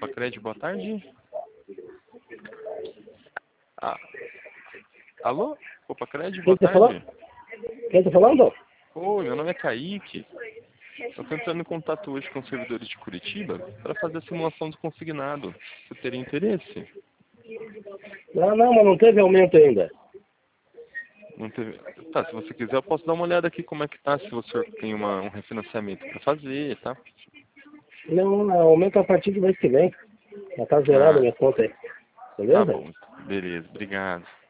Copacred, boa tarde. Ah, alô? Copacred, boa tarde. Quem tá falando? Oi, meu nome é Kaique. Eu estou entrando em contato hoje com os servidores de Curitiba para fazer a simulação do consignado. Você teria interesse? Não, mas não teve aumento ainda. Não teve... Tá, se você quiser eu posso dar uma olhada aqui como é que tá, se você tem um refinanciamento para fazer, tá? Não, aumenta a partir do mês que vem. Já tá zerada a Ah, minha conta aí. tá Beleza? bom. Beleza, obrigado.